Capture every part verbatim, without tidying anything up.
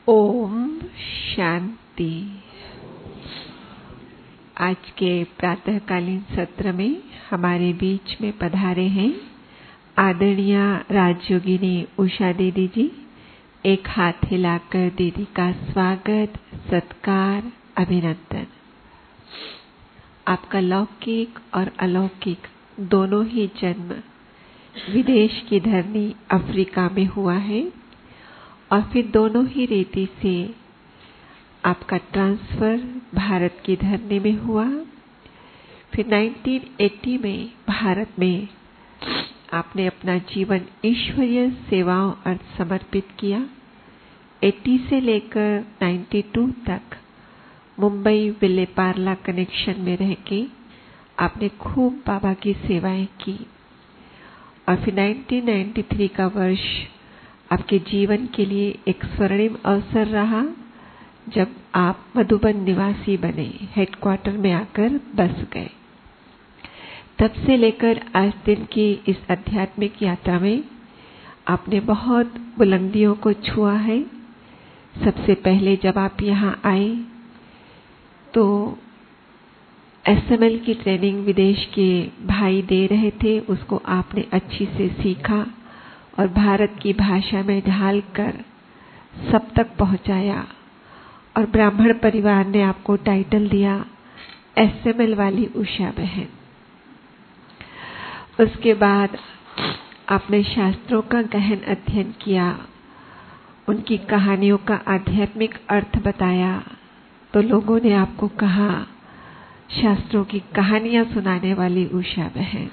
ओम शांति। आज के प्रातःकालीन सत्र में हमारे बीच में पधारे हैं आदरणीय राजयोगिनी उषा दीदी जी। एक हाथ हिलाकर दीदी का स्वागत, सत्कार, अभिनंदन। आपका लौकिक और अलौकिक दोनों ही जन्म विदेश की धरनी अफ्रीका में हुआ है और फिर दोनों ही रीति से आपका ट्रांसफर भारत की धरनी में हुआ। फिर उन्नीस सौ अस्सी में भारत में आपने अपना जीवन ईश्वरीय सेवाओं अर्थ समर्पित किया। अस्सी से लेकर बानवे तक मुंबई विलेपार्ला कनेक्शन में रह के आपने खूब बाबा की सेवाएं की और फिर उन्नीस सौ तिरानवे का वर्ष आपके जीवन के लिए एक स्वर्णिम अवसर रहा जब आप मधुबन निवासी बने, हेडक्वार्टर में आकर बस गए। तब से लेकर आज दिन की इस आध्यात्मिक यात्रा में आपने बहुत बुलंदियों को छुआ है। सबसे पहले जब आप यहाँ आए तो एस एम एल की ट्रेनिंग विदेश के भाई दे रहे थे, उसको आपने अच्छी से सीखा और भारत की भाषा में ढालकर सब तक पहुंचाया और ब्राह्मण परिवार ने आपको टाइटल दिया एस एम एल वाली उषा बहन। उसके बाद आपने शास्त्रों का गहन अध्ययन किया, उनकी कहानियों का आध्यात्मिक अर्थ बताया तो लोगों ने आपको कहा शास्त्रों की कहानियां सुनाने वाली उषा बहन।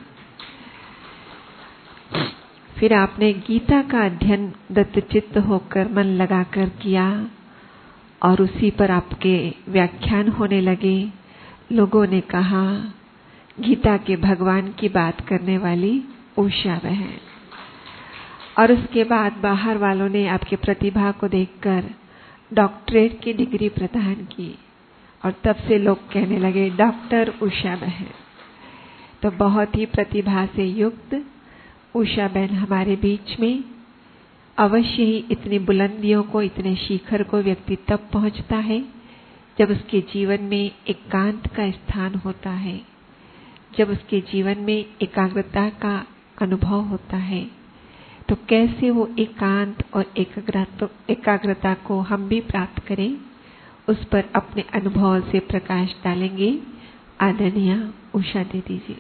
फिर आपने गीता का अध्ययन दत्तचित्त होकर मन लगाकर किया और उसी पर आपके व्याख्यान होने लगे। लोगों ने कहा गीता के भगवान की बात करने वाली उषा बहन। और उसके बाद बाहर वालों ने आपकी प्रतिभा को देखकर डॉक्टरेट की डिग्री प्रदान की और तब से लोग कहने लगे डॉक्टर उषा बहन। तो बहुत ही प्रतिभा से युक्त उषा बहन हमारे बीच में। अवश्य ही इतनी बुलंदियों को, इतने शिखर को व्यक्ति तब पहुंचता है जब उसके जीवन में एकांत का स्थान होता है, जब उसके जीवन में एकाग्रता का अनुभव होता है। तो कैसे वो एकांत और एकाग्रता को हम भी प्राप्त करें, उस पर अपने अनुभव से प्रकाश डालेंगे आदरणीय उषा दीदी जी।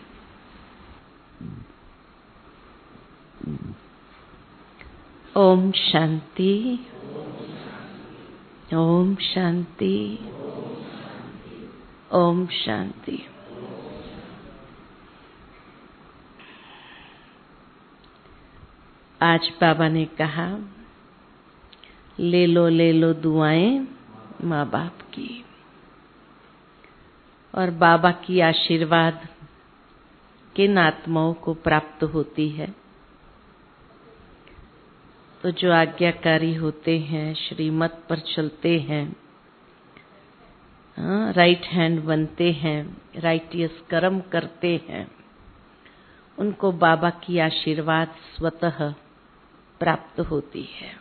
ओम शांति, ओम शांति, ओम शांति। आज बाबा ने कहा ले लो ले लो दुआएं माँ बाप की, और बाबा की आशीर्वाद किन आत्माओं को प्राप्त होती है। तो जो आज्ञाकारी होते हैं, श्रीमत पर चलते हैं, राइट हैंड बनते हैं, राइटियस कर्म करते हैं, उनको बाबा की आशीर्वाद स्वतः प्राप्त होती है।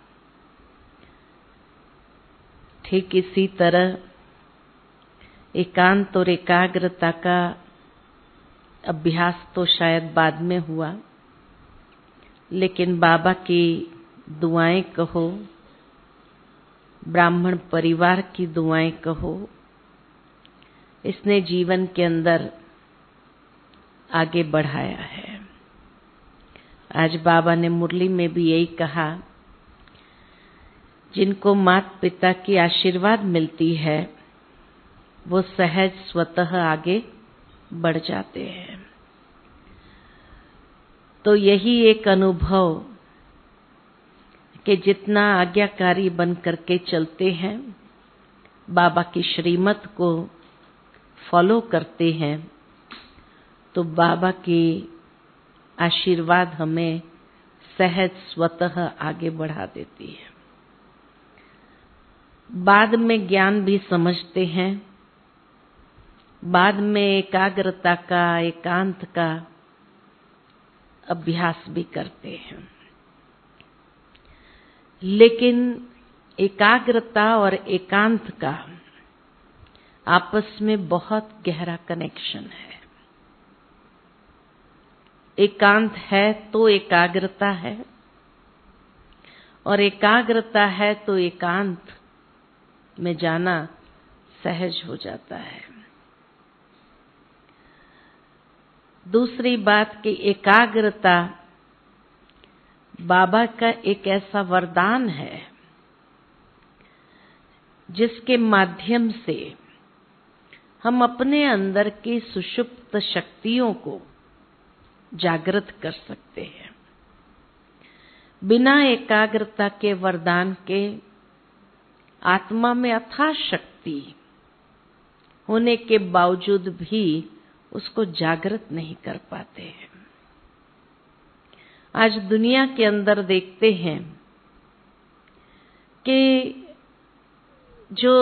ठीक इसी तरह एकांत और एकाग्रता का अभ्यास तो शायद बाद में हुआ, लेकिन बाबा की दुआएं कहो, ब्राह्मण परिवार की दुआएं कहो, इसने जीवन के अंदर आगे बढ़ाया है। आज बाबा ने मुरली में भी यही कहा, जिनको माता पिता की आशीर्वाद मिलती है वो सहज स्वतः आगे बढ़ जाते हैं। तो यही एक अनुभव कि जितना आज्ञाकारी बन करके चलते हैं, बाबा की श्रीमत को फॉलो करते हैं, तो बाबा की आशीर्वाद हमें सहज स्वतः आगे बढ़ा देती है। बाद में ज्ञान भी समझते हैं, बाद में एकाग्रता का, एकांत का अभ्यास भी करते हैं, लेकिन एकाग्रता और एकांत का आपस में बहुत गहरा कनेक्शन है। एकांत है तो एकाग्रता है, और एकाग्रता है तो एकांत में जाना सहज हो जाता है। दूसरी बात कि एकाग्रता बाबा का एक ऐसा वरदान है जिसके माध्यम से हम अपने अंदर की सुषुप्त शक्तियों को जागृत कर सकते हैं। बिना एकाग्रता के वरदान के आत्मा में अथाह शक्ति होने के बावजूद भी उसको जागृत नहीं कर पाते हैं। आज दुनिया के अंदर देखते हैं कि जो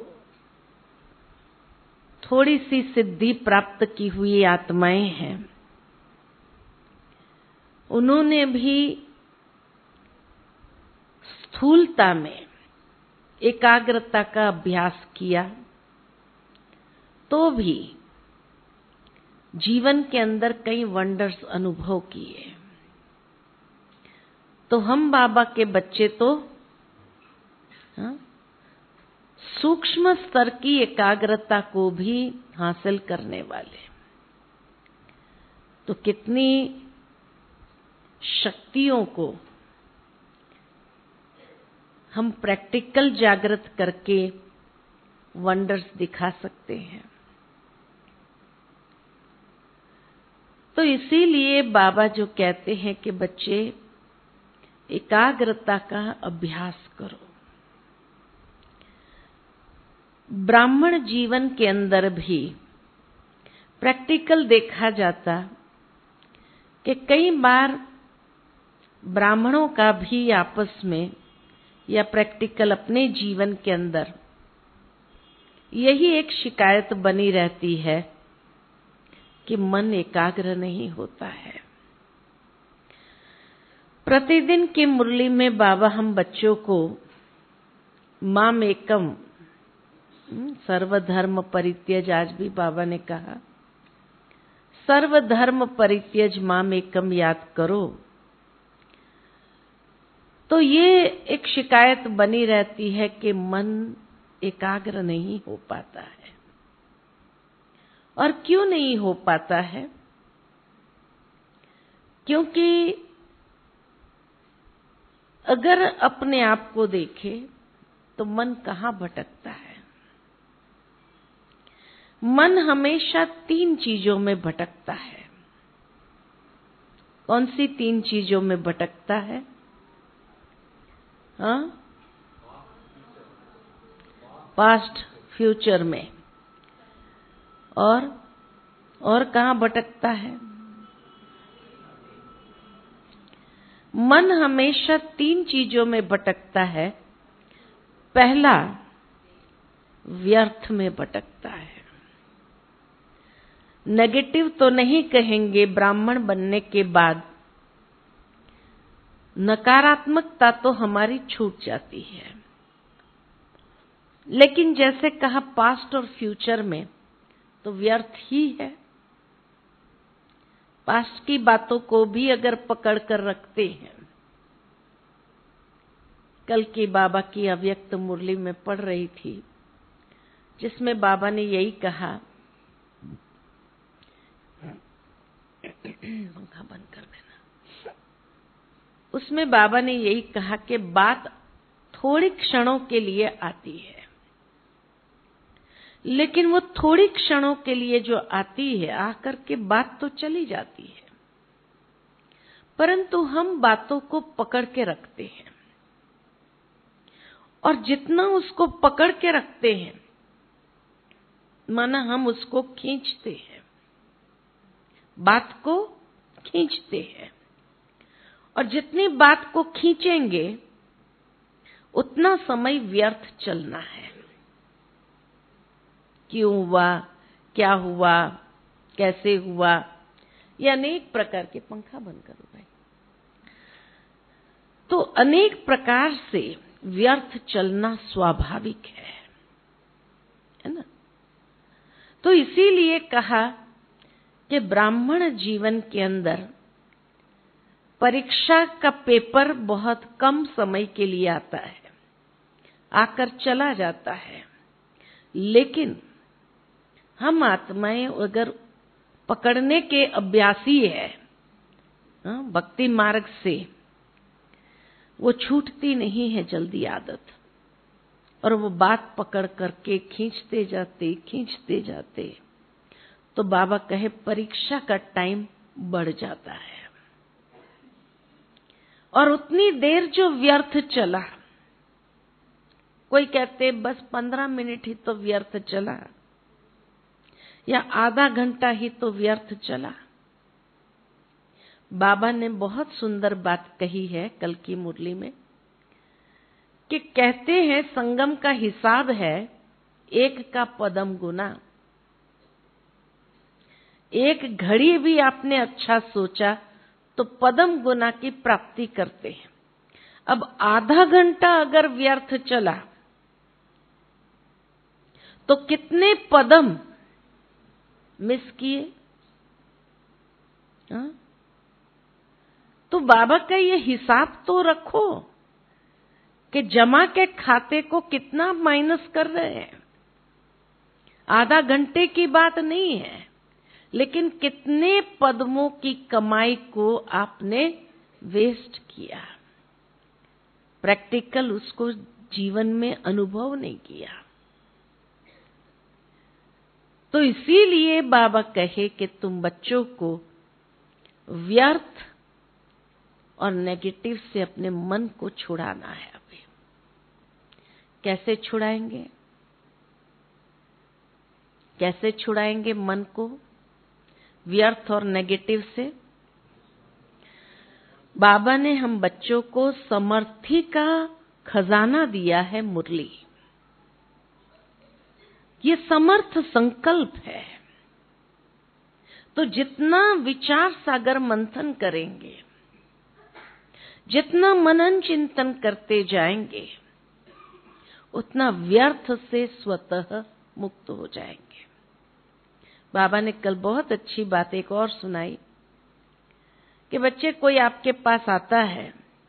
थोड़ी सी सिद्धि प्राप्त की हुई आत्माएं हैं, उन्होंने भी स्थूलता में एकाग्रता का अभ्यास किया तो भी जीवन के अंदर कई वंडर्स अनुभव किए। तो हम बाबा के बच्चे तो हाँ, सूक्ष्म स्तर की एकाग्रता को भी हासिल करने वाले, तो कितनी शक्तियों को हम प्रैक्टिकल जागृत करके वंडर्स दिखा सकते हैं। तो इसीलिए बाबा जो कहते हैं कि बच्चे एकाग्रता का अभ्यास करो। ब्राह्मण जीवन के अंदर भी प्रैक्टिकल देखा जाता कि कई बार ब्राह्मणों का भी आपस में या प्रैक्टिकल अपने जीवन के अंदर यही एक शिकायत बनी रहती है कि मन एकाग्र नहीं होता है। प्रतिदिन की मुरली में बाबा हम बच्चों को माम एकम, सर्वधर्म परित्यज, आज भी बाबा ने कहा सर्वधर्म परित्यज माम एकम याद करो। तो ये एक शिकायत बनी रहती है कि मन एकाग्र नहीं हो पाता है। और क्यों नहीं हो पाता है? क्योंकि अगर अपने आप को देखे तो मन कहाँ भटकता है? मन हमेशा तीन चीजों में भटकता है। कौन सी तीन चीजों में भटकता है? हाँ, पास्ट, फ्यूचर में। और और कहाँ भटकता है? मन हमेशा तीन चीजों में भटकता है। पहला, व्यर्थ में भटकता है। नेगेटिव तो नहीं कहेंगे, ब्राह्मण बनने के बाद नकारात्मकता तो हमारी छूट जाती है, लेकिन जैसे कहा पास्ट और फ्यूचर में तो व्यर्थ ही है। पास्ट की बातों को भी अगर पकड़ कर रखते हैं, कल की बाबा की अव्यक्त मुरली में पढ़ रही थी, जिसमें बाबा ने यही कहा, पंखा बंद कर देना, उसमें बाबा ने यही कहा कि बात थोड़ी क्षणों के लिए आती है, लेकिन वो थोड़ी क्षणों के लिए जो आती है, आकर के बात तो चली जाती है, परंतु हम बातों को पकड़ के रखते हैं। और जितना उसको पकड़ के रखते हैं, माना हम उसको खींचते हैं, बात को खींचते हैं, और जितनी बात को खींचेंगे उतना समय व्यर्थ चलना है। क्यों हुआ, क्या हुआ, कैसे हुआ, ये अनेक प्रकार के, पंखा बंद करो भाई, तो अनेक प्रकार से व्यर्थ चलना स्वाभाविक है, है ना। तो इसीलिए कहा कि ब्राह्मण जीवन के अंदर परीक्षा का पेपर बहुत कम समय के लिए आता है, आकर चला जाता है। लेकिन हम आत्माएं अगर पकड़ने के अभ्यासी है भक्ति मार्ग से, वो छूटती नहीं है जल्दी आदत, और वो बात पकड़ करके खींचते जाते खींचते जाते तो बाबा कहे परीक्षा का टाइम बढ़ जाता है। और उतनी देर जो व्यर्थ चला, कोई कहते बस पंद्रह मिनट ही तो व्यर्थ चला, या आधा घंटा ही तो व्यर्थ चला। बाबा ने बहुत सुंदर बात कही है कल की मुरली में, कि कहते हैं संगम का हिसाब है एक का पदम गुना। एक घड़ी भी आपने अच्छा सोचा तो पदम गुना की प्राप्ति करते हैं। अब आधा घंटा अगर व्यर्थ चला तो कितने पदम मिस किए। हाँ? तो बाबा का ये हिसाब तो रखो कि जमा के खाते को कितना माइनस कर रहे हैं। आधा घंटे की बात नहीं है, लेकिन कितने पद्मों की कमाई को आपने वेस्ट किया, प्रैक्टिकल उसको जीवन में अनुभव नहीं किया। तो इसीलिए बाबा कहे कि तुम बच्चों को व्यर्थ और नेगेटिव से अपने मन को छुड़ाना है। अभी कैसे छुड़ाएंगे? कैसे छुड़ाएंगे मन को व्यर्थ और नेगेटिव से? बाबा ने हम बच्चों को समर्थी का खजाना दिया है, मुरली। ये समर्थ संकल्प है। तो जितना विचार सागर मंथन करेंगे, जितना मनन चिंतन करते जाएंगे, उतना व्यर्थ से स्वतः मुक्त हो जाएंगे। बाबा ने कल बहुत अच्छी बात एक और सुनाई कि बच्चे, कोई आपके पास आता है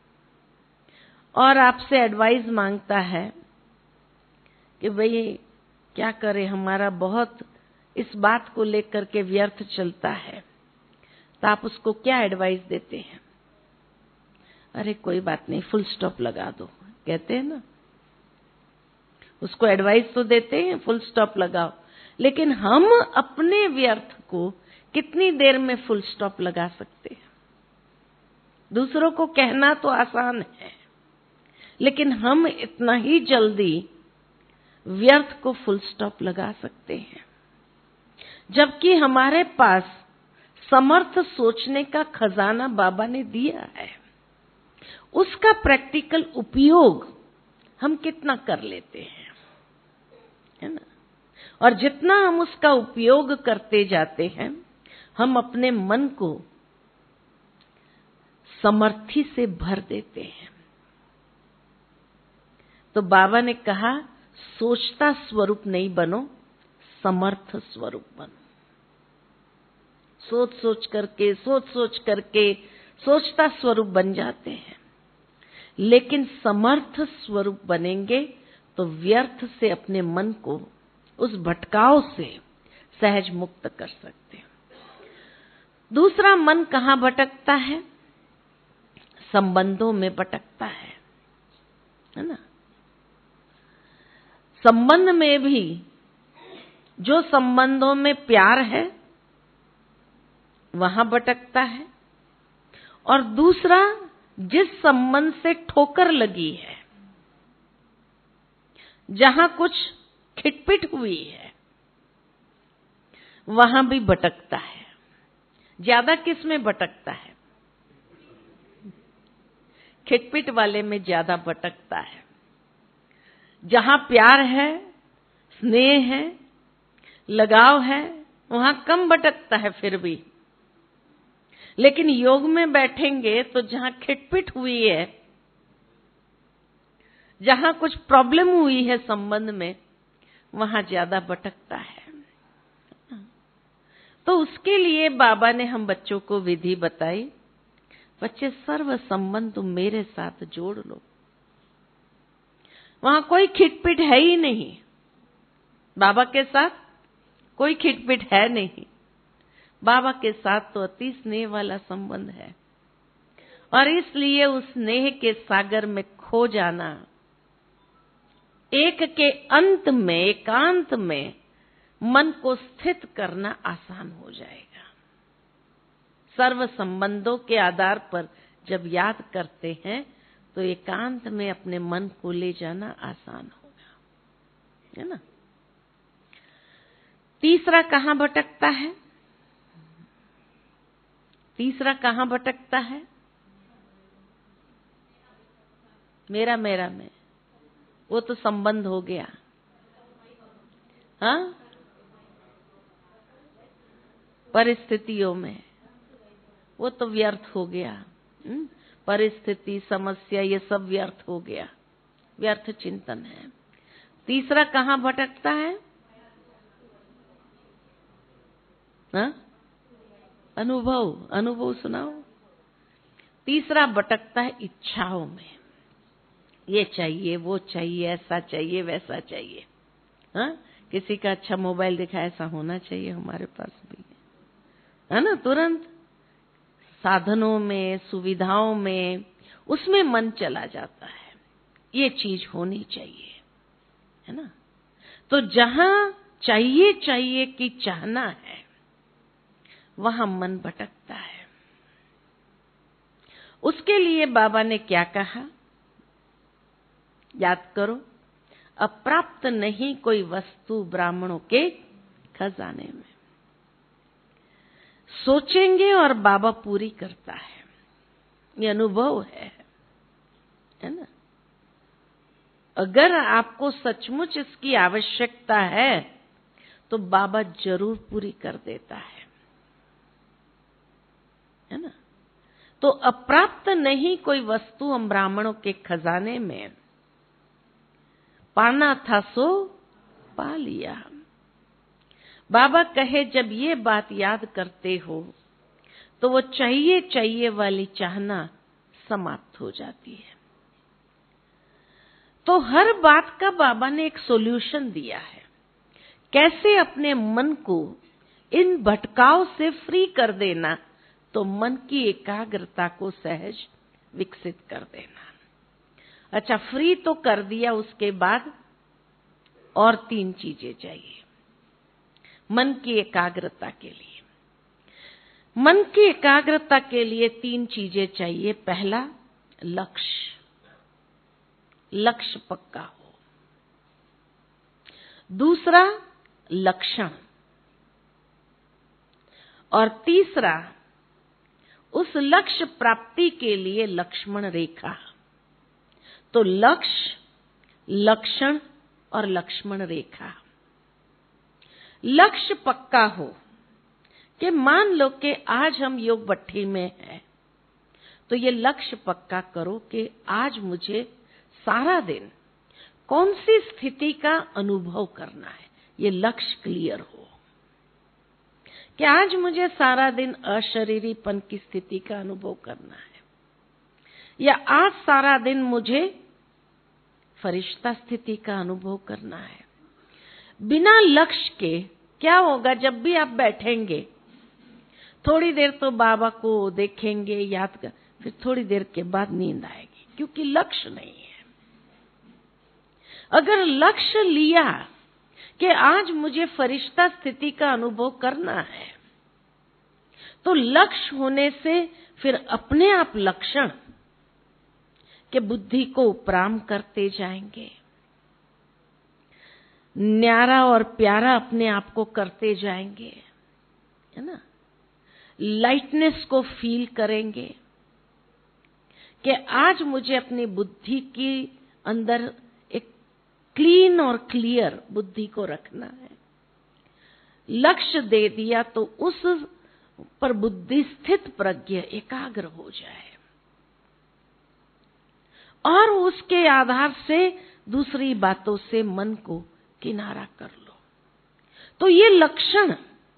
और आपसे एडवाइस मांगता है कि भाई क्या करें, हमारा बहुत इस बात को लेकर के व्यर्थ चलता है। तो आप उसको क्या एडवाइस देते हैं? अरे कोई बात नहीं, फुल स्टॉप लगा दो, कहते हैं ना। उसको एडवाइस तो देते हैं, फुल स्टॉप लगाओ। लेकिन हम अपने व्यर्थ को कितनी देर में फुल स्टॉप लगा सकते हैं? दूसरों को कहना तो आसान है, लेकिन हम इतना ही जल्दी व्यर्थ को फुल स्टॉप लगा सकते हैं, जबकि हमारे पास समर्थ सोचने का खजाना बाबा ने दिया है। उसका प्रैक्टिकल उपयोग हम कितना कर लेते हैं, है ना। और जितना हम उसका उपयोग करते जाते हैं, हम अपने मन को समर्थी से भर देते हैं। तो बाबा ने कहा, सोचता स्वरूप नहीं बनो, समर्थ स्वरूप बनो। सोच सोच करके सोच सोच करके सोचता स्वरूप बन जाते हैं, लेकिन समर्थ स्वरूप बनेंगे तो व्यर्थ से अपने मन को, उस भटकाव से सहज मुक्त कर सकते हैं। दूसरा, मन कहाँ भटकता है? संबंधों में भटकता है, है ना। संबंध में भी जो संबंधों में प्यार है वहां भटकता है, और दूसरा जिस संबंध से ठोकर लगी है, जहां कुछ खिटपिट हुई है, वहां भी भटकता है। ज्यादा किस में भटकता है? खिटपिट वाले में ज्यादा भटकता है। जहां प्यार है, स्नेह है, लगाव है, वहां कम भटकता है फिर भी। लेकिन योग में बैठेंगे तो जहां खिटपिट हुई है, जहां कुछ प्रॉब्लम हुई है संबंध में, वहां ज्यादा भटकता है। तो उसके लिए बाबा ने हम बच्चों को विधि बताई, बच्चे सर्व संबंध तुम मेरे साथ जोड़ लो। वहां कोई खिटपिट है ही नहीं, बाबा के साथ कोई खिटपिट है नहीं। बाबा के साथ तो अति स्नेह वाला संबंध है, और इसलिए उस स्नेह के सागर में खो जाना, एक के अंत में, एकांत में मन को स्थित करना आसान हो जाएगा। सर्व संबंधों के आधार पर जब याद करते हैं तो एकांत में अपने मन को ले जाना आसान होगा, है ना। तीसरा कहां भटकता है? तीसरा कहां भटकता है? मेरा मेरा में, वो तो संबंध हो गया। हाँ, परिस्थितियों में वो तो व्यर्थ हो गया। हुँ? परिस्थिति, समस्या, ये सब व्यर्थ हो गया, व्यर्थ चिंतन है। तीसरा कहां भटकता है? हाँ? अनुभव, अनुभव सुनाओ। तीसरा भटकता है इच्छाओं में, ये चाहिए, वो चाहिए, ऐसा चाहिए, वैसा चाहिए। हाँ, किसी का अच्छा मोबाइल दिखा, ऐसा होना चाहिए हमारे पास भी, है ना। तुरंत साधनों में, सुविधाओं में, उसमें मन चला जाता है, ये चीज होनी चाहिए, है ना। तो जहां चाहिए चाहिए की चाहना है, वहां मन भटकता है। उसके लिए बाबा ने क्या कहा, याद करो, अप्राप्त नहीं कोई वस्तु ब्राह्मणों के खजाने में। सोचेंगे और बाबा पूरी करता है, ये अनुभव है, है ना। अगर आपको सचमुच इसकी आवश्यकता है तो बाबा जरूर पूरी कर देता है, है ना। तो अप्राप्त नहीं कोई वस्तु हम ब्राह्मणों के खजाने में, पाना था सो पा लिया। बाबा कहे जब ये बात याद करते हो तो वो चाहिए चाहिए वाली चाहना समाप्त हो जाती है। तो हर बात का बाबा ने एक सॉल्यूशन दिया है, कैसे अपने मन को इन भटकाव से फ्री कर देना, तो मन की एकाग्रता को सहज विकसित कर देना। अच्छा, फ्री तो कर दिया, उसके बाद और तीन चीजें चाहिए मन की एकाग्रता के लिए। मन की एकाग्रता के लिए तीन चीजें चाहिए। पहला, लक्ष्य, लक्ष्य पक्का हो। दूसरा, लक्षण। और तीसरा, उस लक्ष्य प्राप्ति के लिए लक्ष्मण रेखा। तो लक्ष्य, लक्षण और लक्ष्मण रेखा। लक्ष्य पक्का हो कि मान लो कि आज हम योग भट्ठी में हैं, तो ये लक्ष्य पक्का करो कि आज मुझे सारा दिन कौन सी स्थिति का अनुभव करना है। ये लक्ष्य क्लियर हो कि आज मुझे सारा दिन अशरीरीपन की स्थिति का अनुभव करना है, या आज सारा दिन मुझे फरिश्ता स्थिति का अनुभव करना है। बिना लक्ष्य के क्या होगा, जब भी आप बैठेंगे थोड़ी देर तो बाबा को देखेंगे, याद कर, फिर थोड़ी देर के बाद नींद आएगी, क्योंकि लक्ष्य नहीं है। अगर लक्ष्य लिया कि आज मुझे फरिश्ता स्थिति का अनुभव करना है, तो लक्ष्य होने से फिर अपने आप लक्षण के बुद्धि को उपराम करते जाएंगे, न्यारा और प्यारा अपने आप को करते जाएंगे, है ना। लाइटनेस को फील करेंगे कि आज मुझे अपनी बुद्धि की अंदर एक क्लीन और क्लियर बुद्धि को रखना है। लक्ष्य दे दिया तो उस पर बुद्धि स्थित प्रज्ञ एकाग्र हो जाए। और उसके आधार से दूसरी बातों से मन को किनारा कर लो। तो ये लक्षण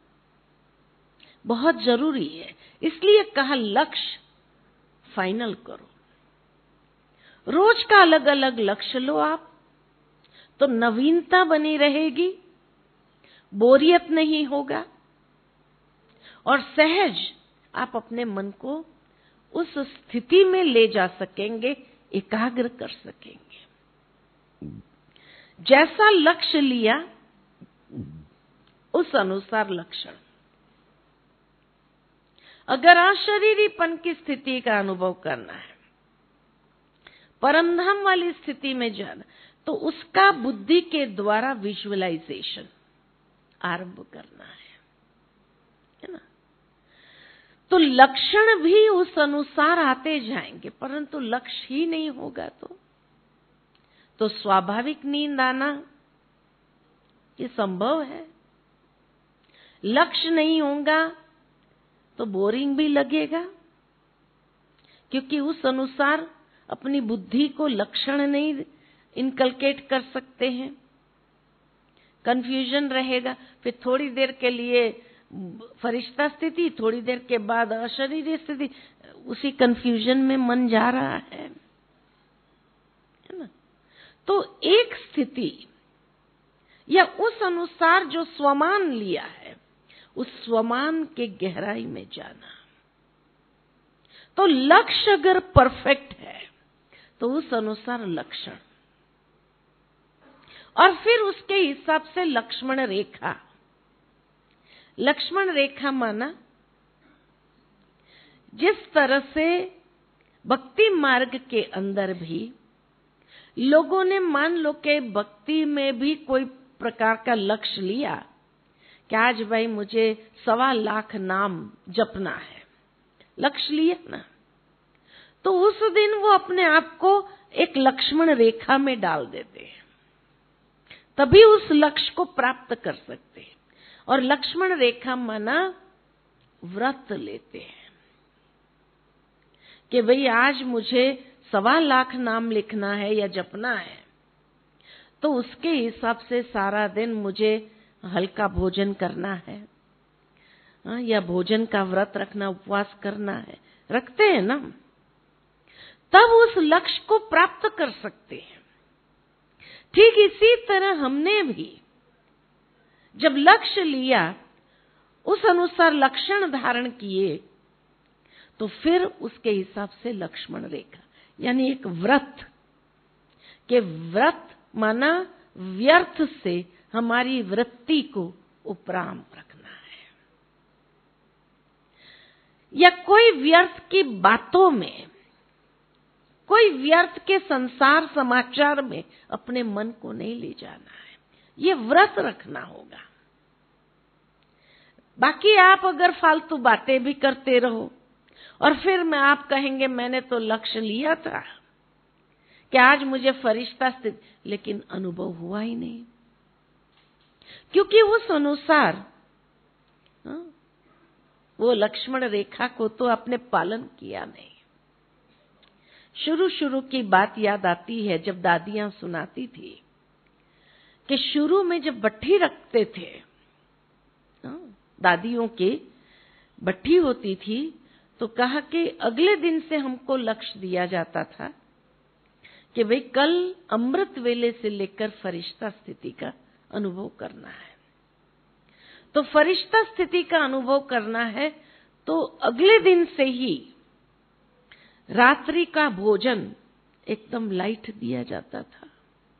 बहुत जरूरी है, इसलिए कहा लक्ष्य फाइनल करो। रोज का अलग अलग लक्ष्य लो आप, तो नवीनता बनी रहेगी, बोरियत नहीं होगा और सहज आप अपने मन को उस स्थिति में ले जा सकेंगे, एकाग्र कर सकेंगे। जैसा लक्ष्य लिया उस अनुसार लक्षण। अगर अशरीरीपन की स्थिति का अनुभव करना है, परमधाम वाली स्थिति में जाना, तो उसका बुद्धि के द्वारा विजुअलाइजेशन आरंभ करना है, है ना। तो लक्षण भी उस अनुसार आते जाएंगे, परंतु लक्ष्य ही नहीं होगा तो तो स्वाभाविक नींद आना ये संभव है। लक्ष्य नहीं होगा तो बोरिंग भी लगेगा, क्योंकि उस अनुसार अपनी बुद्धि को लक्षण नहीं इनकलकेट कर सकते हैं। कंफ्यूजन रहेगा, फिर थोड़ी देर के लिए फरिश्ता स्थिति, थोड़ी देर के बाद अशरीरी स्थिति, उसी कंफ्यूजन में मन जा रहा है, है ना। तो एक स्थिति या उस अनुसार जो स्वमान लिया है, उस स्वमान के गहराई में जाना। तो लक्ष्य अगर परफेक्ट है तो उस अनुसार लक्षण, और फिर उसके हिसाब से लक्ष्मण रेखा। लक्ष्मण रेखा माना जिस तरह से भक्ति मार्ग के अंदर भी लोगों ने मान लो कि भक्ति में भी कोई प्रकार का लक्ष्य लिया कि आज भाई मुझे सवा लाख नाम जपना है, लक्ष्य लिया ना, तो उस दिन वो अपने आप को एक लक्ष्मण रेखा में डाल देते हैं, तभी उस लक्ष्य को प्राप्त कर सकते हैं। और लक्ष्मण रेखा माना व्रत लेते हैं कि भाई आज मुझे सवा लाख नाम लिखना है या जपना है, तो उसके हिसाब से सारा दिन मुझे हल्का भोजन करना है, या भोजन का व्रत रखना, उपवास करना है, रखते हैं ना, तब उस लक्ष्य को प्राप्त कर सकते हैं। ठीक इसी तरह हमने भी जब लक्ष्य लिया, उस अनुसार लक्षण धारण किए, तो फिर उसके हिसाब से लक्ष्मण रेखा यानी एक व्रत के व्रत माना व्यर्थ से हमारी वृत्ति को उपराम रखना है, या कोई व्यर्थ की बातों में, कोई व्यर्थ के संसार समाचार में अपने मन को नहीं ले जाना है, ये व्रत रखना होगा। बाकी आप अगर फालतू बातें भी करते रहो और फिर मैं आप कहेंगे मैंने तो लक्ष्य लिया था कि आज मुझे फरिश्ता स्थित, लेकिन अनुभव हुआ ही नहीं, क्योंकि उस अनुसार वो लक्ष्मण रेखा को तो आपने पालन किया नहीं। शुरू शुरू की बात याद आती है, जब दादियां सुनाती थी कि शुरू में जब भट्ठी रखते थे, दादियों के भट्ठी होती थी, तो कहा कि अगले दिन से हमको लक्ष्य दिया जाता था कि भाई कल अमृत वेले से लेकर फरिश्ता स्थिति का अनुभव करना है। तो फरिश्ता स्थिति का अनुभव करना है तो अगले दिन से ही रात्रि का भोजन एकदम लाइट दिया जाता था।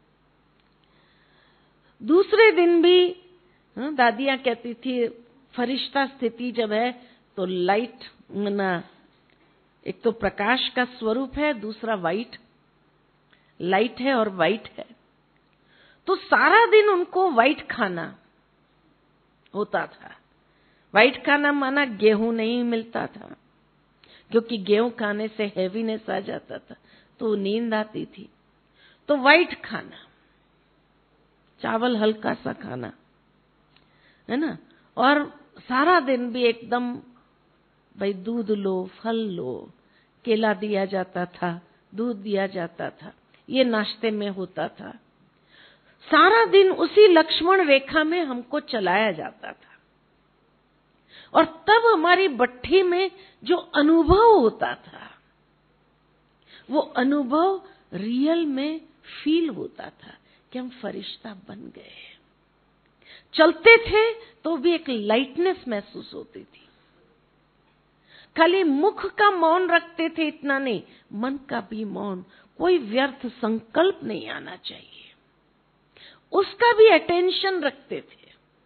दूसरे दिन भी दादियां कहती थी फरिश्ता स्थिति जब है तो लाइट ना, एक तो प्रकाश का स्वरूप है, दूसरा वाइट लाइट है और वाइट है, तो सारा दिन उनको वाइट खाना होता था। वाइट खाना माना गेहूं नहीं मिलता था, क्योंकि गेहूं खाने से हैवीनेस आ जाता था, तो नींद आती थी, तो वाइट खाना, चावल हल्का सा खाना, है ना। और सारा दिन भी एकदम भाई दूध लो, फल लो, केला दिया जाता था, दूध दिया जाता था, ये नाश्ते में होता था। सारा दिन उसी लक्ष्मण रेखा में हमको चलाया जाता था। और तब हमारी भट्ठी में जो अनुभव होता था, वो अनुभव रियल में फील होता था कि हम फरिश्ता बन गए। चलते थे तो भी एक लाइटनेस महसूस होती थी। खाली मुख का मौन रखते थे इतना नहीं, मन का भी मौन, कोई व्यर्थ संकल्प नहीं आना चाहिए, उसका भी अटेंशन रखते थे।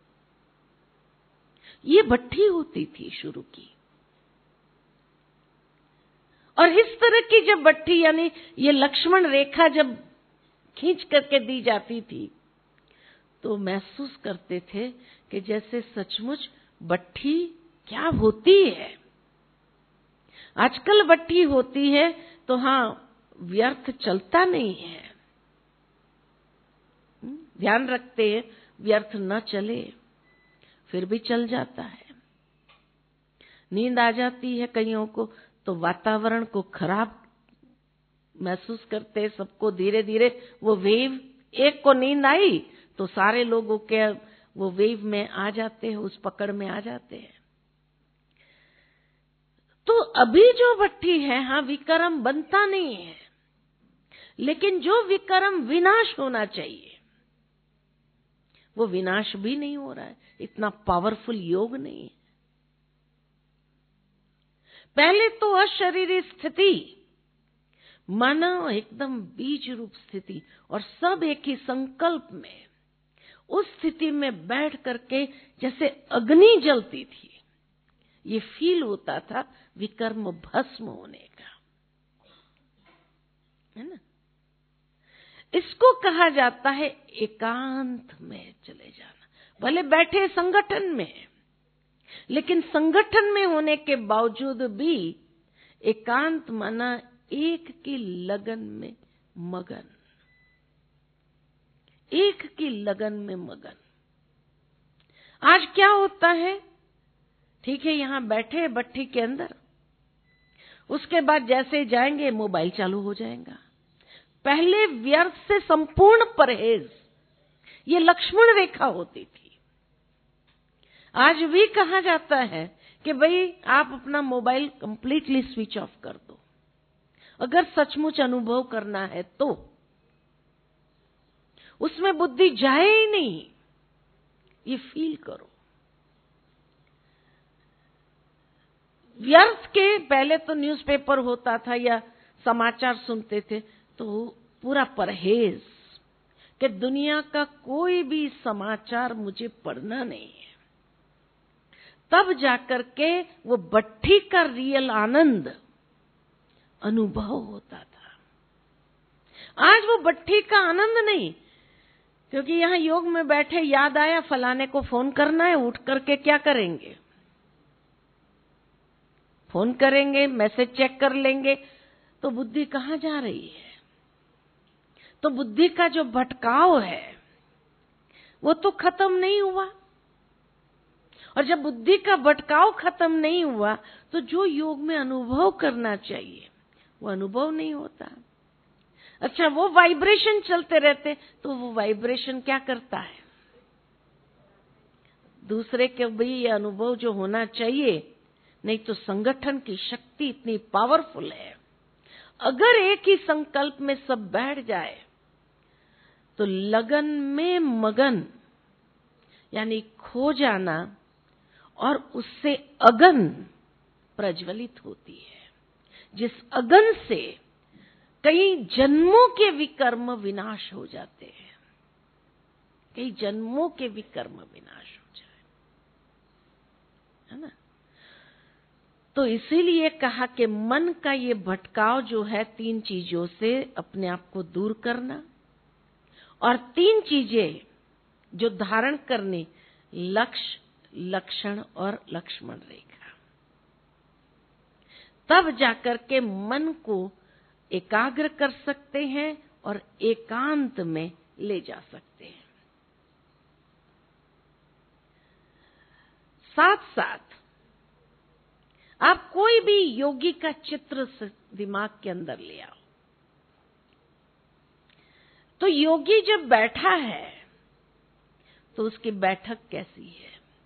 ये भट्ठी होती थी शुरू की। और इस तरह की जब भट्ठी यानी ये लक्ष्मण रेखा जब खींच करके दी जाती थी तो महसूस करते थे कि जैसे सचमुच भट्ठी क्या होती है। आजकल भट्ठी होती है तो हाँ, व्यर्थ चलता नहीं है, ध्यान रखते हैं व्यर्थ न चले, फिर भी चल जाता है। नींद आ जाती है कईयों को तो वातावरण को खराब महसूस करते हैं, सबको धीरे धीरे वो वेव, एक को नींद आई तो सारे लोगों के वो वेव में आ जाते हैं, उस पकड़ में आ जाते हैं। तो अभी जो भट्ठी है, हाँ विकर्म बनता नहीं है, लेकिन जो विकर्म विनाश होना चाहिए वो विनाश भी नहीं हो रहा है। इतना पावरफुल योग नहीं है। पहले तो अशरीरी स्थिति, मानो एकदम बीज रूप स्थिति, और सब एक ही संकल्प में, उस स्थिति में बैठ करके जैसे अग्नि जलती थी, ये फील होता था विकर्म भस्म होने का, है ना। इसको कहा जाता है एकांत में चले जाना। भले बैठे संगठन में, लेकिन संगठन में होने के बावजूद भी एकांत माना एक की लगन में मगन, एक की लगन में मगन। आज क्या होता है, ठीक है यहां बैठे भट्ठी के अंदर, उसके बाद जैसे जाएंगे मोबाइल चालू हो जाएगा। पहले व्यर्थ से संपूर्ण परहेज, ये लक्ष्मण रेखा होती थी। आज भी कहा जाता है कि भाई आप अपना मोबाइल कंप्लीटली स्विच ऑफ कर दो, अगर सचमुच अनुभव करना है तो। उसमें बुद्धि जाए ही नहीं, ये फील करो। व्यर्थ के पहले तो न्यूज़पेपर होता था या समाचार सुनते थे तो पूरा परहेज कि दुनिया का कोई भी समाचार मुझे पढ़ना नहीं है। तब जाकर के वो भट्ठी का रियल आनंद अनुभव होता था। आज वो भट्ठी का आनंद नहीं, क्योंकि यहां योग में बैठे याद आया फलाने को फोन करना है, उठ करके क्या करेंगे, फोन करेंगे, मैसेज चेक कर लेंगे, तो बुद्धि कहां जा रही है। तो बुद्धि का जो भटकाव है वो तो खत्म नहीं हुआ। और जब बुद्धि का भटकाव खत्म नहीं हुआ तो जो योग में अनुभव करना चाहिए वो अनुभव नहीं होता। अच्छा, वो वाइब्रेशन चलते रहते तो वो वाइब्रेशन क्या करता है, दूसरे के भी ये अनुभव जो होना चाहिए। नहीं तो संगठन की शक्ति इतनी पावरफुल है, अगर एक ही संकल्प में सब बैठ जाए तो लगन में मगन यानी खो जाना, और उससे अगन प्रज्वलित होती है, जिस अगन से कई जन्मों के विकर्म विनाश हो जाते हैं, कई जन्मों के विकर्म विनाश हो जाए, है ना। तो इसीलिए कहा कि मन का ये भटकाव जो है, तीन चीजों से अपने आप को दूर करना, और तीन चीजें जो धारण करनी, लक्ष्य, लक्षण और लक्ष्मण रेखा, तब जाकर के मन को एकाग्र कर सकते हैं और एकांत में ले जा सकते हैं। साथ साथ आप कोई भी योगी का चित्र दिमाग के अंदर ले आओ, तो योगी जब बैठा है तो उसकी बैठक कैसी है,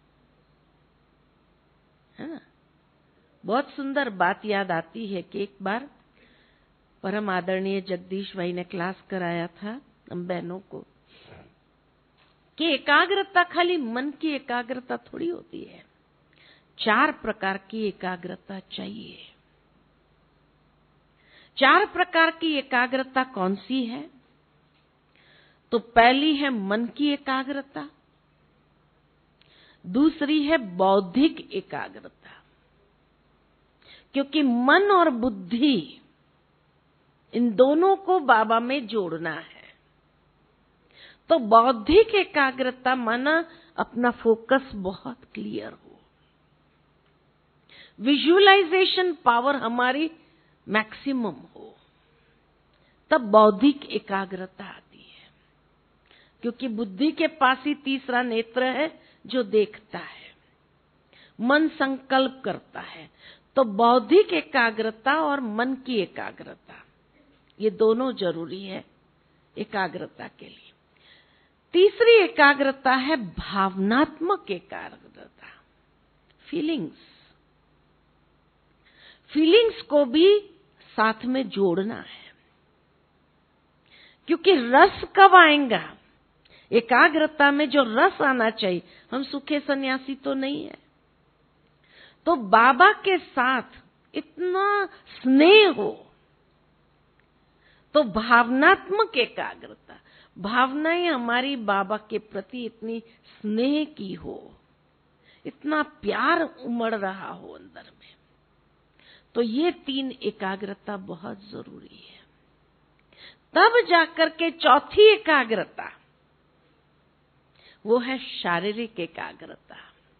है ना? बहुत सुंदर बात याद आती है कि एक बार परम आदरणीय जगदीश भाई ने क्लास कराया था हम बहनों को कि एकाग्रता खाली मन की एकाग्रता थोड़ी होती है, चार प्रकार की एकाग्रता चाहिए। चार प्रकार की एकाग्रता कौन सी है? तो पहली है मन की एकाग्रता, दूसरी है बौद्धिक एकाग्रता, क्योंकि मन और बुद्धि इन दोनों को बाबा में जोड़ना है। तो बौद्धिक एकाग्रता माना अपना फोकस बहुत क्लियर हो, विजुअलाइजेशन पावर हमारी मैक्सिमम हो, तब बौद्धिक एकाग्रता आती है। क्योंकि बुद्धि के पास ही तीसरा नेत्र है जो देखता है, मन संकल्प करता है। तो बौद्धिक एकाग्रता और मन की एकाग्रता ये दोनों जरूरी है एकाग्रता के लिए। तीसरी एकाग्रता है भावनात्मक एकाग्रता, फीलिंग्स। फीलिंग्स को भी साथ में जोड़ना है, क्योंकि रस कब आएगा एकाग्रता में? जो रस आना चाहिए। हम सूखे सन्यासी तो नहीं है, तो बाबा के साथ इतना स्नेह हो, तो भावनात्मक एकाग्रता, भावनाएं हमारी बाबा के प्रति इतनी स्नेह की हो, इतना प्यार उमड़ रहा हो अंदर में, तो ये तीन एकाग्रता बहुत जरूरी है। तब जाकर के चौथी एकाग्रता वो है शारीरिक एकाग्रता।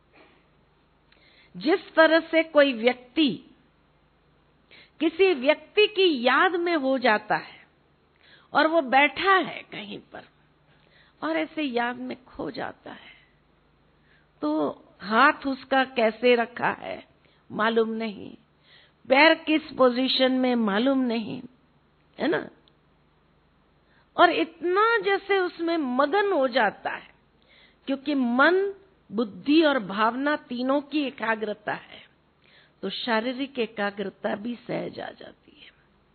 जिस तरह से कोई व्यक्ति किसी व्यक्ति की याद में हो जाता है और वो बैठा है कहीं पर और ऐसे याद में खो जाता है, तो हाथ उसका कैसे रखा है मालूम नहीं, पैर किस पोजीशन में मालूम नहीं, है ना? और इतना जैसे उसमें मगन हो जाता है, क्योंकि मन, बुद्धि और भावना तीनों की एकाग्रता है, तो शारीरिक एकाग्रता भी सहज आ जाती है।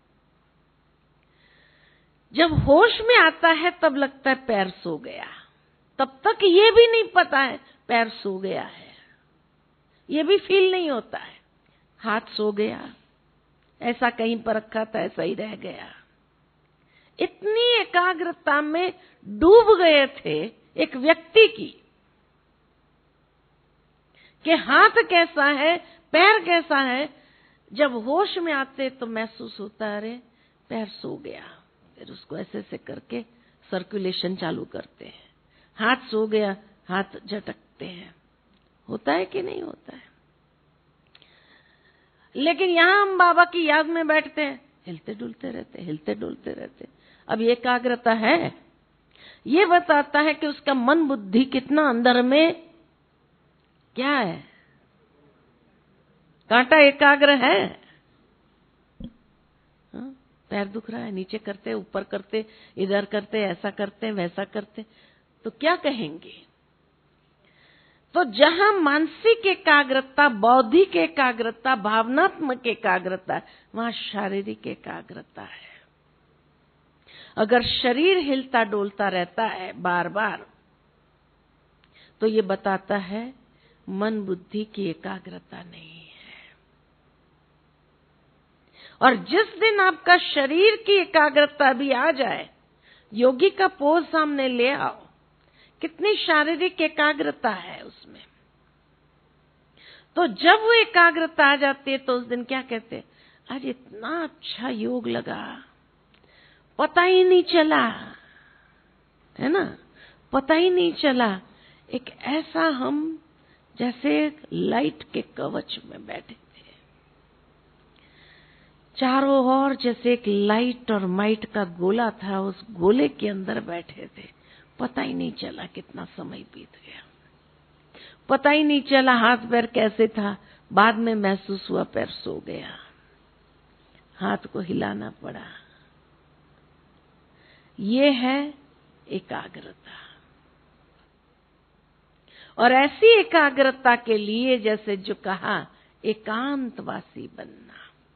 जब होश में आता है तब लगता है पैर सो गया, तब तक ये भी नहीं पता है पैर सो गया है, ये भी फील नहीं होता है। हाथ सो गया, ऐसा कहीं पर रखा था ऐसा ही रह गया। इतनी एकाग्रता में डूब गए थे एक व्यक्ति की कि हाथ कैसा है, पैर कैसा है, जब होश में आते तो महसूस होता है अरे पैर सो गया। फिर उसको ऐसे ऐसे करके सर्कुलेशन चालू करते हैं, हाथ सो गया, हाथ झटकते हैं। होता है कि नहीं होता है? लेकिन यहां हम बाबा की याद में बैठते हैं, हिलते डुलते रहते हिलते डुलते रहते। अब ये एकाग्रता है? ये बताता है कि उसका मन बुद्धि कितना अंदर में क्या है, कांटा एकाग्र है। हाँ? पैर दुख रहा है, नीचे करते, ऊपर करते, इधर करते, ऐसा करते, वैसा करते, तो क्या कहेंगे? तो जहां मानसिक एकाग्रता, बौद्धिक एकाग्रता, भावनात्मक एकाग्रता, वहां शारीरिक एकाग्रता है। अगर शरीर हिलता डोलता रहता है बार बार, तो ये बताता है मन बुद्धि की एकाग्रता नहीं है। और जिस दिन आपका शरीर की एकाग्रता भी आ जाए, योगी का पोज सामने ले आओ, कितनी शारीरिक एकाग्रता है उसमें। तो जब वो एकाग्रता आ जाती है तो उस दिन क्या कहते हैं, आज इतना अच्छा योग लगा, पता ही नहीं चला, है ना, पता ही नहीं चला। एक ऐसा हम जैसे लाइट के कवच में बैठे थे, चारों ओर जैसे एक लाइट और माइट का गोला था, उस गोले के अंदर बैठे थे। पता ही नहीं चला कितना समय बीत गया, पता ही नहीं चला हाथ पैर कैसे था। बाद में महसूस हुआ पैर सो गया, हाथ को हिलाना पड़ा। ये है एकाग्रता। और ऐसी एकाग्रता के लिए जैसे जो कहा, एकांतवासी बनना।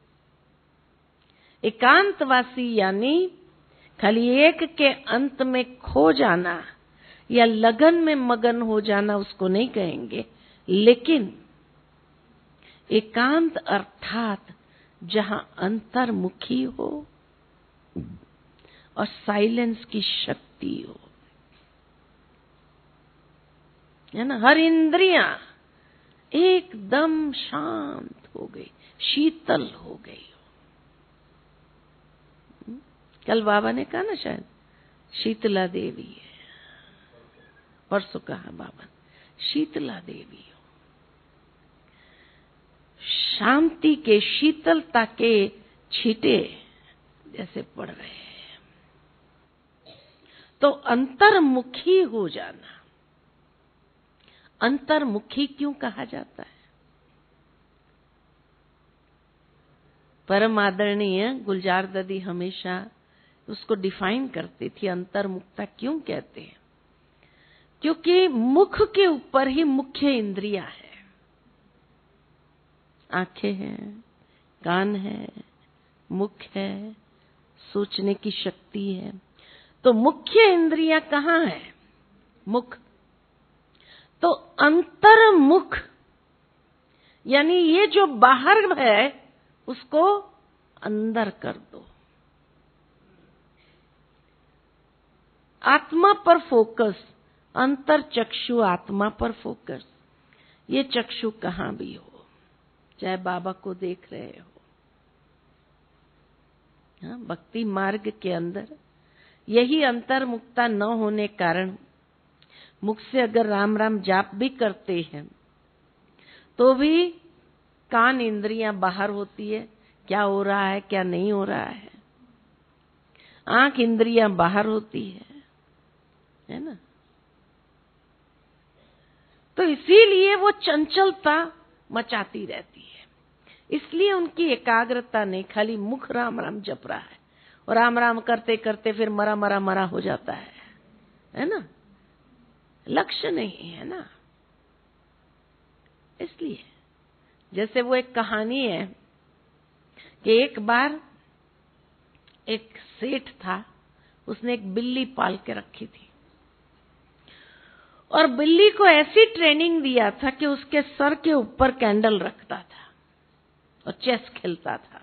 एकांतवासी यानी खाली एक के अंत में खो जाना या लगन में मगन हो जाना उसको नहीं कहेंगे, लेकिन एकांत अर्थात जहां अंतर्मुखी हो और साइलेंस की शक्ति हो, है ना। हर इंद्रियां एकदम शांत हो गई, शीतल हो गई। कल बाबा ने कहा ना, शायद शीतला देवी है, परसों कहा बाबा, शीतला देवी हो। शांति के, शीतलता के छींटे जैसे पड़ रहे हैं। तो अंतर्मुखी हो जाना। अंतर्मुखी क्यों कहा जाता है? परम आदरणीय गुलजार दादी हमेशा उसको डिफाइन करती थी, अंतर्मुखता क्यों कहते हैं? क्योंकि मुख के ऊपर ही मुख्य इंद्रियां है। आंखें हैं, कान है, मुख है, सोचने की शक्ति है। तो मुख्य इंद्रियां कहाँ है? मुख। तो अंतर्मुख यानी ये जो बाहर है उसको अंदर कर दो। आत्मा पर फोकस, अंतर चक्षु आत्मा पर फोकस। ये चक्षु कहां भी हो, चाहे बाबा को देख रहे हो, हाँ, भक्ति मार्ग के अंदर यही अंतर्मुखता न होने कारण मुख से अगर राम राम जाप भी करते हैं तो भी कान इंद्रियां बाहर होती है, क्या हो रहा है क्या नहीं हो रहा है। आंख इंद्रियां बाहर होती है, है ना। तो इसीलिए वो चंचलता मचाती रहती है। इसलिए उनकी एकाग्रता नहीं, खाली मुख राम राम जप रहा है और राम राम करते करते फिर मरा मरा मरा हो जाता है, है ना। लक्ष्य नहीं है ना। इसलिए जैसे वो एक कहानी है कि एक बार एक सेठ था, उसने एक बिल्ली पाल के रखी थी और बिल्ली को ऐसी ट्रेनिंग दिया था कि उसके सर के ऊपर कैंडल रखता था और चेस खेलता था।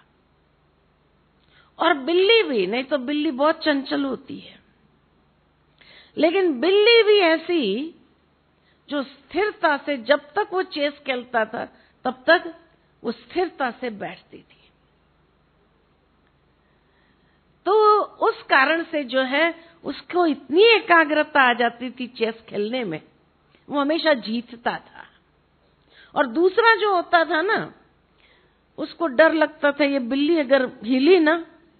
और बिल्ली भी, नहीं तो बिल्ली बहुत चंचल होती है, लेकिन बिल्ली भी ऐसी जो स्थिरता से, जब तक वो चेस खेलता था तब तक वो स्थिरता से बैठती थी। तो उस कारण से जो है उसको इतनी एकाग्रता आ जाती थी चेस खेलने में, वो हमेशा जीतता था। और दूसरा जो होता था ना, उसको डर लगता था ये बिल्ली अगर हिली ना,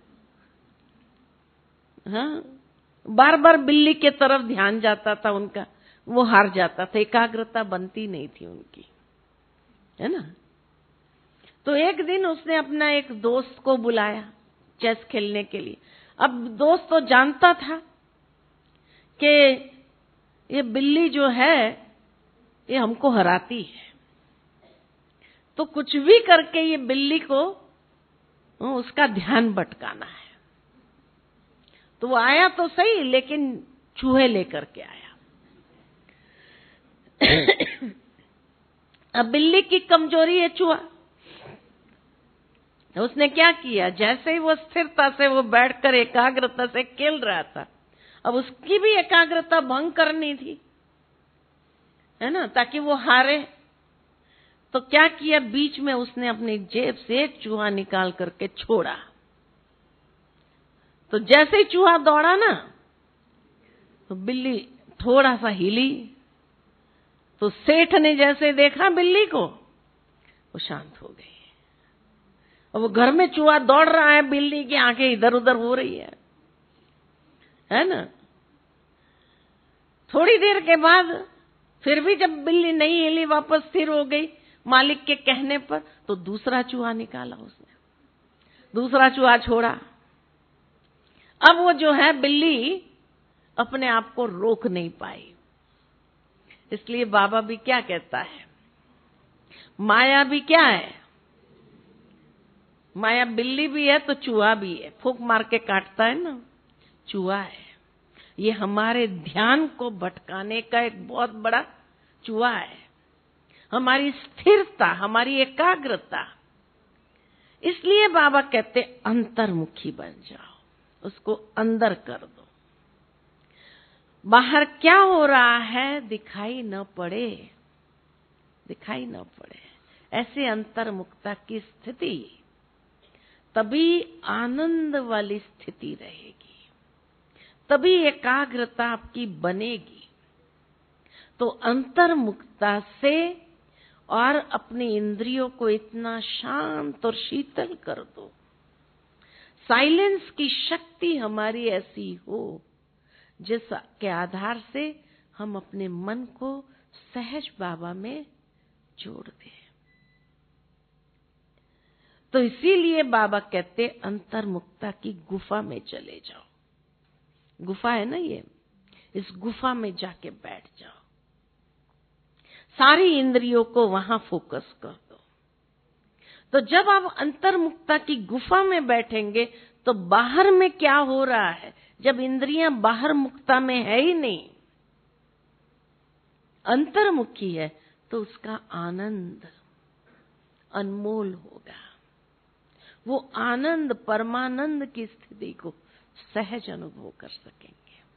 हाँ, बार बार बिल्ली के तरफ ध्यान जाता था उनका, वो हार जाता था, एकाग्रता बनती नहीं थी उनकी, है ना। तो एक दिन उसने अपना एक दोस्त को बुलाया चेस खेलने के लिए। अब दोस्त तो जानता था कि ये बिल्ली जो है ये हमको हराती है, तो कुछ भी करके ये बिल्ली को उसका ध्यान भटकाना है। तो वो आया तो सही, लेकिन चूहे लेकर के आया। अब बिल्ली की कमजोरी है चूहा। उसने क्या किया, जैसे ही वो स्थिरता से वो बैठकर एकाग्रता से खेल रहा था, अब उसकी भी एकाग्रता भंग करनी थी, है ना, ताकि वो हारे। तो क्या किया, बीच में उसने अपनी जेब से एक चूहा निकाल करके छोड़ा। तो जैसे ही चूहा दौड़ा ना, तो बिल्ली थोड़ा सा हिली। तो सेठ ने जैसे देखा बिल्ली को, वो शांत हो गई। और वो घर में चूहा दौड़ रहा है, बिल्ली की आंखें इधर उधर हो रही है, है ना। थोड़ी देर के बाद फिर भी जब बिल्ली नहीं हिली, वापस स्थिर हो गई मालिक के कहने पर, तो दूसरा चूहा निकाला उसने, दूसरा चूहा छोड़ा। अब वो जो है बिल्ली अपने आप को रोक नहीं पाई। इसलिए बाबा भी क्या कहता है, माया भी क्या है, माया बिल्ली भी है तो चूहा भी है, फूंक मार के काटता है ना, चूहा है। ये हमारे ध्यान को भटकाने का एक बहुत बड़ा चूहा है, हमारी स्थिरता, हमारी एकाग्रता। इसलिए बाबा कहते अंतर्मुखी बन जाओ, उसको अंदर कर दो। बाहर क्या हो रहा है दिखाई न पड़े, दिखाई न पड़े, ऐसे अंतर्मुखता की स्थिति, तभी आनंद वाली स्थिति रहेगी, तभी एकाग्रता आपकी बनेगी। तो अंतर्मुखता से और अपनी इंद्रियों को इतना शांत और शीतल कर दो, साइलेंस की शक्ति हमारी ऐसी हो जिसके आधार से हम अपने मन को सहज बाबा में जोड़ दें। तो इसीलिए बाबा कहते अंतर्मुखता की गुफा में चले जाओ। गुफा है ना ये, इस गुफा में जाके बैठ जाओ, सारी इंद्रियों को वहां फोकस कर दो। तो जब आप अंतर्मुखता की गुफा में बैठेंगे तो बाहर में क्या हो रहा है, जब इंद्रियां बाहर मुक्ता में है ही नहीं, अंतर्मुखी है, तो उसका आनंद अनमोल होगा। वो आनंद, परमानंद की स्थिति को सहज अनुभव कर सकेंगे।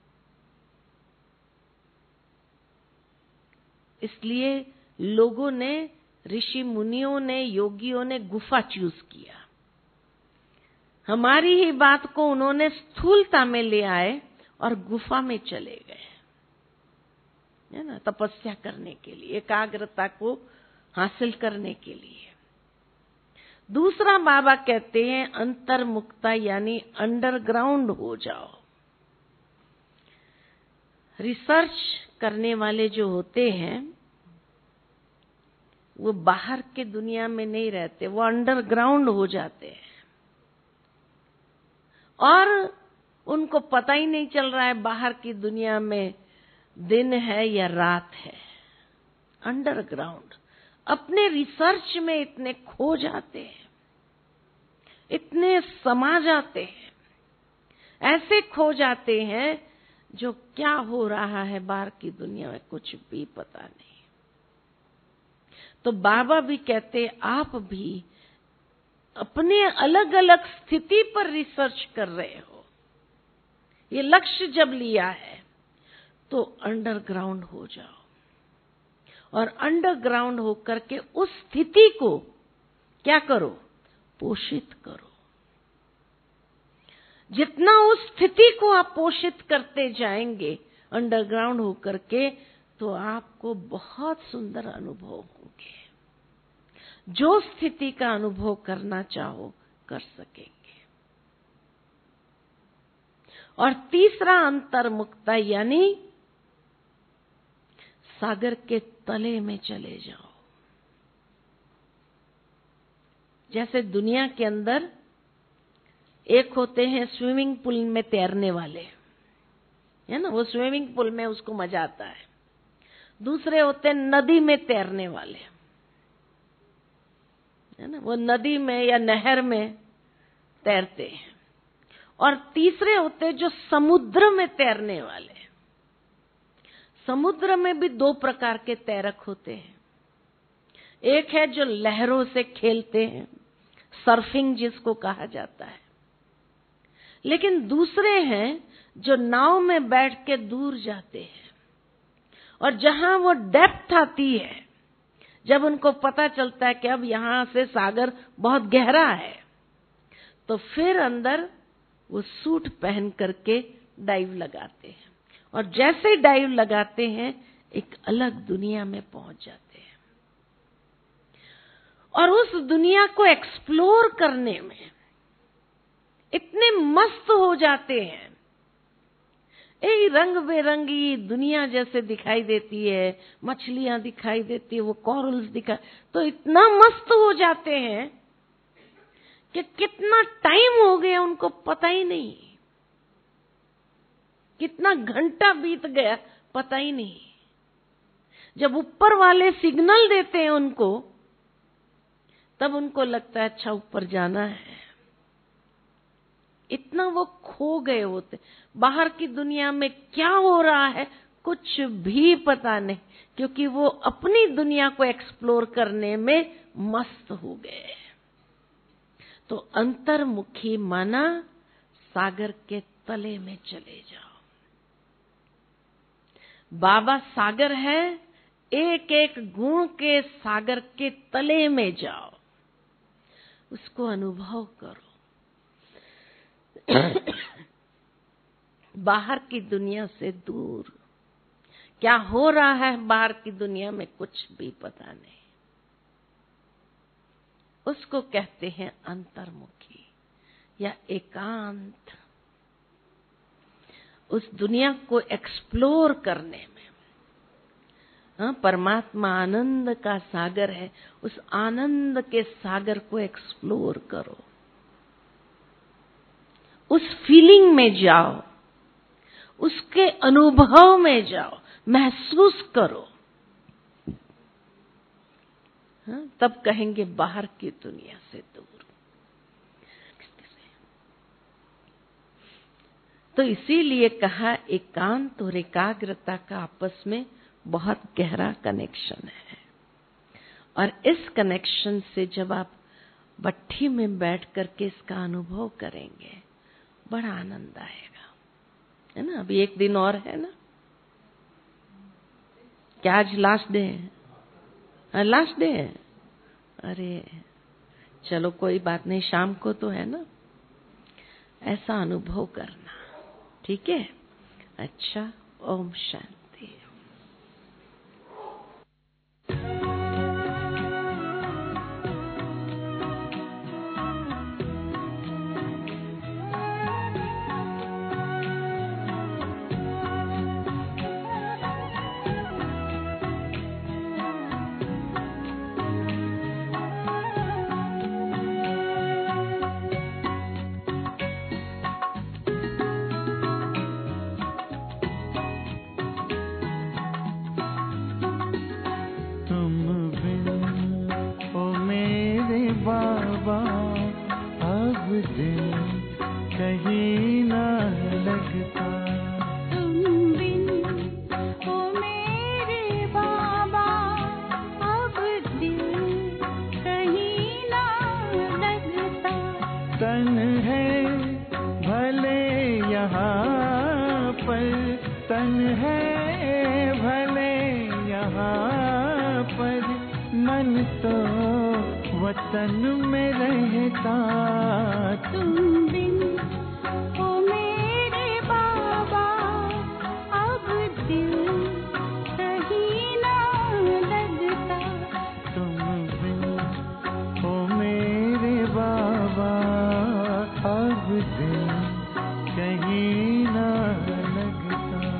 इसलिए लोगों ने, ऋषि मुनियों ने, योगियों ने गुफा चूज किया। हमारी ही बात को उन्होंने स्थूलता में ले आए और गुफा में चले गए, है ना, तपस्या करने के लिए, एकाग्रता को हासिल करने के लिए। दूसरा बाबा कहते हैं अंतर्मुखता यानी अंडरग्राउंड हो जाओ। रिसर्च करने वाले जो होते हैं वो बाहर के दुनिया में नहीं रहते, वो अंडरग्राउंड हो जाते हैं और उनको पता ही नहीं चल रहा है बाहर की दुनिया में दिन है या रात है। अंडरग्राउंड, अपने रिसर्च में इतने खो जाते हैं, इतने समा जाते हैं, ऐसे खो जाते हैं जो क्या हो रहा है बाहर की दुनिया में कुछ भी पता नहीं। तो बाबा भी कहते आप भी अपने अलग अलग स्थिति पर रिसर्च कर रहे हो, ये लक्ष्य जब लिया है तो अंडरग्राउंड हो जाओ और अंडरग्राउंड होकर के उस स्थिति को क्या करो, पोषित करो। जितना उस स्थिति को आप पोषित करते जाएंगे अंडरग्राउंड होकर के, तो आपको बहुत सुंदर अनुभव होंगे। जो स्थिति का अनुभव करना चाहो कर सकेंगे। और तीसरा अंतर्मुखता यानी सागर के तले में चले जाओ। जैसे दुनिया के अंदर एक होते हैं स्विमिंग पूल में तैरने वाले, है ना, वो स्विमिंग पूल में उसको मजा आता है। दूसरे होते हैं नदी में तैरने वाले, है ना, वो नदी में या नहर में तैरते हैं। और तीसरे होते हैं जो समुद्र में तैरने वाले। समुद्र में भी दो प्रकार के तैरक होते हैं। एक है जो लहरों से खेलते हैं, सर्फिंग जिसको कहा जाता है। लेकिन दूसरे हैं जो नाव में बैठ के दूर जाते हैं और जहां वो डेप्थ आती है, जब उनको पता चलता है कि अब यहां से सागर बहुत गहरा है, तो फिर अंदर वो सूट पहन करके डाइव लगाते हैं और जैसे डाइव लगाते हैं एक अलग दुनिया में पहुंच जाते हैं। और उस दुनिया को एक्सप्लोर करने में इतने मस्त हो जाते हैं, एक रंग बेरंगी दुनिया जैसे दिखाई देती है, मछलियां दिखाई देती है, वो कोरल्स दिखाई, तो इतना मस्त हो जाते हैं कि कितना टाइम हो गया उनको पता ही नहीं। कितना घंटा बीत गया पता ही नहीं। जब ऊपर वाले सिग्नल देते हैं उनको, तब उनको लगता है अच्छा ऊपर जाना है। इतना वो खो गए होते, बाहर की दुनिया में क्या हो रहा है कुछ भी पता नहीं, क्योंकि वो अपनी दुनिया को एक्सप्लोर करने में मस्त हो गए। तो अंतर्मुखी माना सागर के तले में चले जाओ। बाबा सागर है, एक एक गुण के सागर के तले में जाओ, उसको अनुभव करो। बाहर की दुनिया से दूर, क्या हो रहा है बाहर की दुनिया में कुछ भी पता नहीं। उसको कहते हैं अंतर्मुखी या एकांत। उस दुनिया को एक्सप्लोर करने में, हाँ, परमात्मा आनंद का सागर है, उस आनंद के सागर को एक्सप्लोर करो, उस फीलिंग में जाओ, उसके अनुभव में जाओ, महसूस करो। हाँ, तब कहेंगे बाहर की दुनिया से दूर। तो इसीलिए कहा एकांत और एकाग्रता का आपस में बहुत गहरा कनेक्शन है। और इस कनेक्शन से जब आप भट्ठी में बैठ करके इसका अनुभव करेंगे, बड़ा आनंद आएगा, है ना। अभी एक दिन और है ना, क्या आज लास्ट डे है? हाँ, लास्ट डे है। अरे चलो कोई बात नहीं, शाम को तो है ना। ऐसा अनुभव करना, ठीक है। अच्छा, ओम शांति। वतन में रहता तुम बिन, ओ मेरे बाबा अब दिल कहीं ना लगता। तुम बिन, ओ मेरे बाबा अब दिल कहीं ना लगता।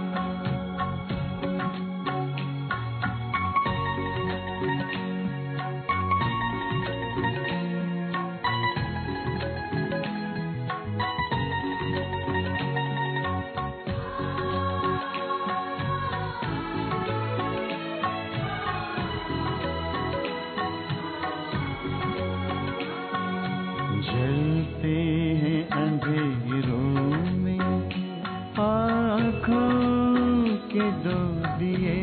जलते हैं अंधेरों में आँखों के दो दिए,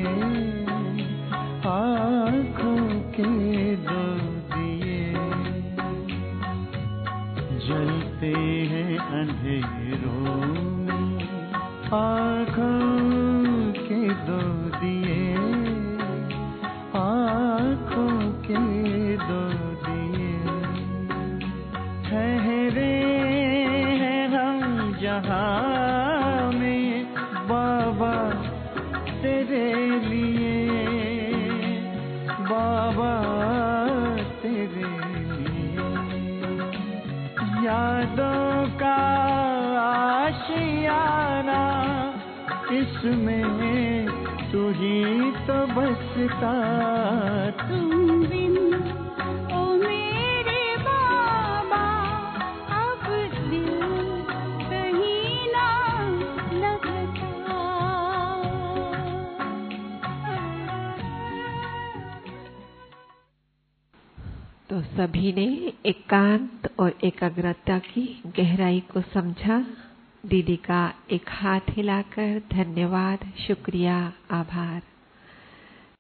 आँखों के दो दिए। जलते हैं अंधेरों में आँखों के दो दिए, आँखों के दो दिए। ठहरे हैं हम जहाँ में बाबा तेरे लिए, बाबा तेरे लिए। यादों का आशियाना इसमें तू ही तो बसता। तुम बिन, ओ मेरे बाबा अब दिल कहीं ना लगता। तो सभी ने एकांत और एकाग्रता की गहराई को समझा। दीदी का एक हाथ हिलाकर धन्यवाद, शुक्रिया, आभार।